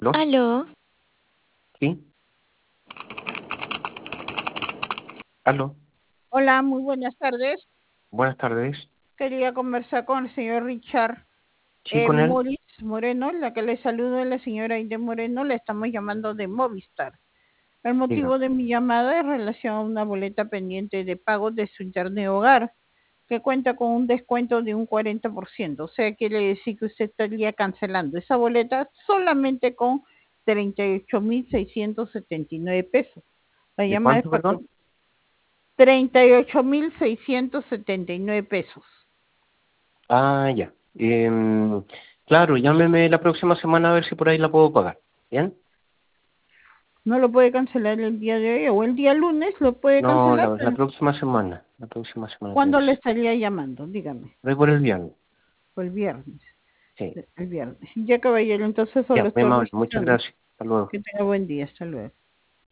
¿Aló? Aló, ¿Sí? ¿Aló? Hola, muy buenas tardes. Buenas tardes. Quería conversar con el señor Richard ¿Sí con él? Moris Moreno, la que le saludo es la señora Aide Moreno, le estamos llamando de Movistar. El Diga. motivo de mi llamada es en relación a una boleta pendiente de pago de su internet hogar, que cuenta con un descuento de un 40%. O sea, quiere decir que usted estaría cancelando esa boleta solamente con 38.679 pesos. La ¿De llamada es cuánto, para que perdón? 38.679 pesos. Ah, ya. Claro, llámeme la próxima semana a ver si por ahí la puedo pagar. ¿Bien? No lo puede cancelar el día de hoy o el día lunes lo puede No, cancelar, la pero próxima semana. La próxima semana tiene ¿cuándo que le ser. estaría llamando? Dígame, Voy por el viernes. o el viernes. Sí. El viernes. Ya caballero, entonces solo Ya, muy estoy amable. Muchas registrando. gracias. Hasta luego. Que tenga buen día, hasta luego.